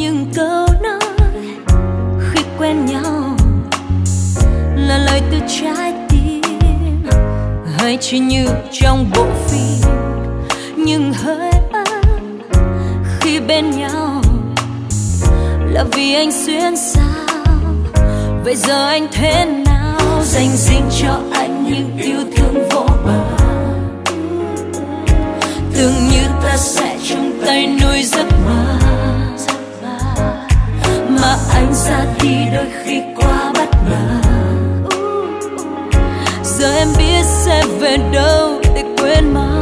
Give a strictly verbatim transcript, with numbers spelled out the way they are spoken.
những câu nói khi quen nhau là lời từ trái tim, hay chỉ như trong bộ phim nhưng hơi ấm khi bên nhau, là vì anh xuyên sao. Vậy giờ anh thế nào dành riêng cho anh những yêu thương vô bờ, tưởng như ta sẽ trong tay nuôi giấc mơ, mà anh ra đi đôi khi quá bất ngờ. Giờ em biết sẽ về đâu để quên mau.